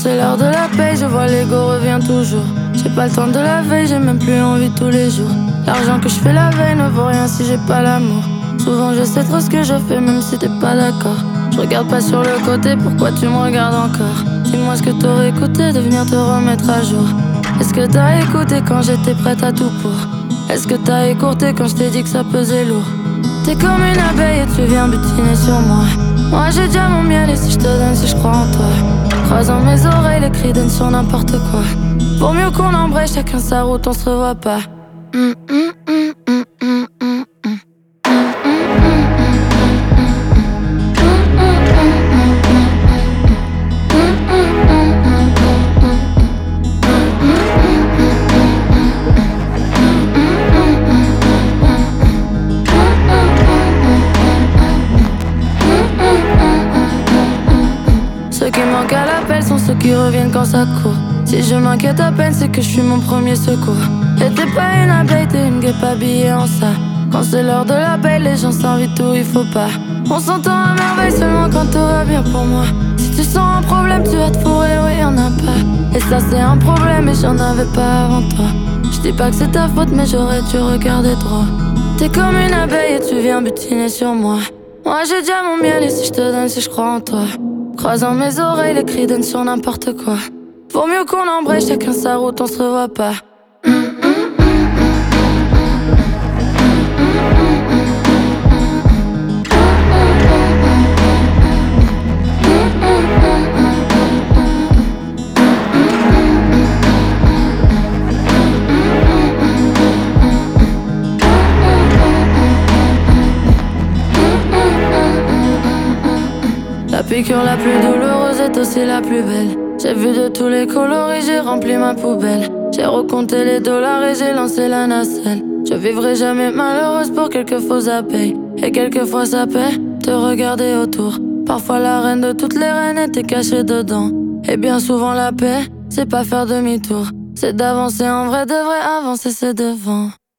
c'est l'heure de la paix, je vois l'ego revient toujours. J'ai pas le temps de la veille, j'ai même plus envie tous les jours. L'argent que je fais la veille ne vaut rien si j'ai pas l'amour. Souvent je sais trop ce que je fais même si t'es pas d'accord. Je regarde pas sur le côté, pourquoi tu me regardes encore? Dis-moi ce que t'aurais écouté de venir te remettre à jour. Est-ce que t'as écouté quand j'étais prête à tout pour? Est-ce que t'as écourté quand je t'ai dit que ça pesait lourd? T'es comme une abeille et tu viens butiner sur moi. Moi j'ai déjà mon miel et si je te donne, si je crois en toi. Croisant mes oreilles, les cris donnent sur n'importe quoi. Vaut mieux qu'on embraye chacun sa route, on se revoit pas. Ceux qui manquent à l'appel sont ceux qui reviennent quand ça court. Si je m'inquiète à peine, c'est que je suis mon premier secours. Et t'es pas une abeille, t'es une guêpe habillée en ça. Quand c'est l'heure de la belle, les gens s'invitent où il faut pas. On s'entend à merveille seulement quand tout va bien pour moi. Si tu sens un problème, tu vas te fourrer, oui, y'en a pas. Et ça c'est un problème et j'en avais pas avant toi. Je dis pas que c'est ta faute, mais j'aurais dû regarder droit. T'es comme une abeille et tu viens butiner sur moi. Moi j'ai déjà mon miel et si je te donne, si je crois en toi. Croisant mes oreilles, les cris donnent sur n'importe quoi. Vaut mieux qu'on embraye chacun sa route, on se revoit pas. La piqûre la plus douloureuse est aussi la plus belle. J'ai vu de tous les coloris, j'ai rempli ma poubelle. J'ai recompté les dollars et j'ai lancé la nacelle. Je vivrai jamais malheureuse pour quelques faux abeilles. Et quelquefois ça paie, te regarder autour. Parfois la reine de toutes les reines était cachée dedans. Et bien souvent la paix, c'est pas faire demi-tour. C'est d'avancer en vrai, de vrai, avancer c'est devant.